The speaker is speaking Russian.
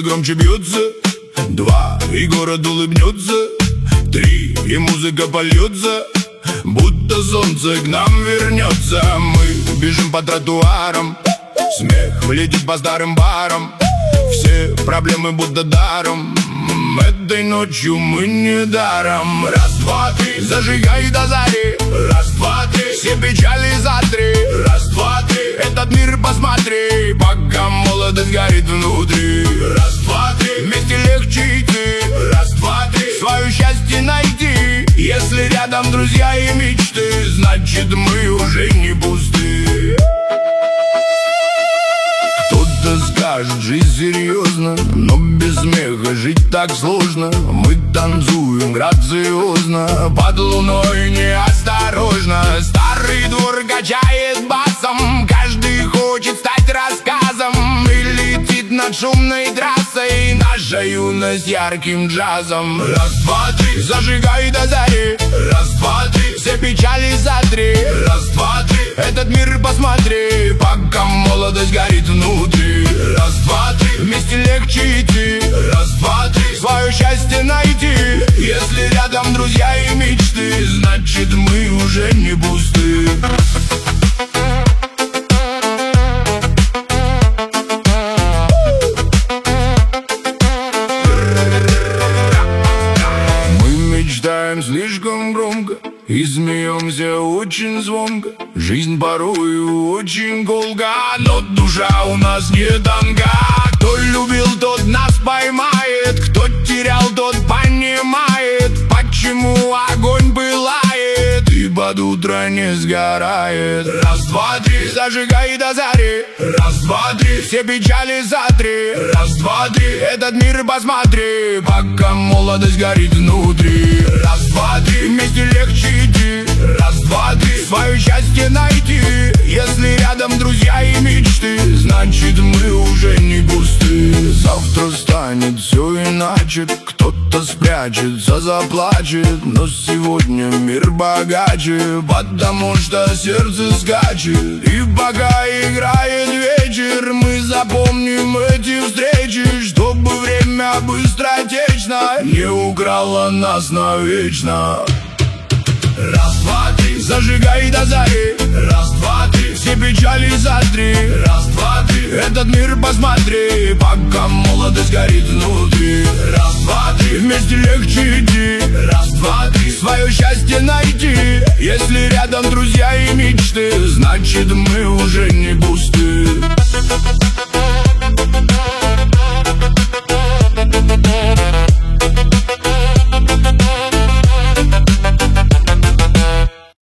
сердце громче бьется. 2, и город улыбнется. 3, и музыка польется. Будто солнце к нам вернется. Мы бежим по тротуарам, смех летит по старым барам. Все проблемы будто даром. Этой ночью мы не даром. 1, 2, 3, зажигай до зари. 1, 2, 3, все печали за 3. 1, 2, 3, этот мир посмотри, пока молодость горит внутри. 1, 2, 3, вместе легче идти. 1, 2, 3, свое счастье найти. Если рядом друзья и мечты, значит мы уже не пусты. Кто-то скажет, жизнь серьезно, но без смеха жить так сложно. Мы танцуем грациозно, под луной неосторожно. Старый двор качает басом, каждый хочет стать рассказом. И летит над шумной трассой наша юность ярким джазом. 1, 2, 3, зажигай до зари. 1, 2, 3, все печали за 3. 1, 2, 3, этот мир посмотри, пока молодость горит внутри. 1, 2, 3, вместе легче идти. 1, 2, 3, свое счастье найти. Если рядом друзья и мечты, значит мы уже не пусты. Мы мечтаем слишком громко и смеемся очень звонко. Жизнь порою очень колка, но душа у нас не тонка. Кто любил, тот нас поймает, кто терял, тот понимает, почему огонь пылает и под утро не сгорает. 1, 2, 3, зажигай до зари. 1, 2, 3, все печали за 3. 1, 2, 3, этот мир посмотри, пока молодость горит внутри. 1, 2, 3, вместе легче идти. 1, 2, 3, свое счастье найти. Если рядом друзья и мечты, значит мы уже не пусты. Завтра станет все иначе, кто-то спрячется, заплачет, но сегодня мир богаче, потому что сердце скачет. И пока играет вечер, мы запомним эти встречи, чтобы время быстротечно не украло нас навечно. 1, 2, 3, зажигай до зари. 1, 2, 3, все печали за 3. 1, 2, 3, этот мир посмотри, пока молодость горит внутри. 1, 2, 3, вместе легче идти. 1, 2, 3, свое счастье найти. Если рядом друзья и мечты, значит мы уже не пусты.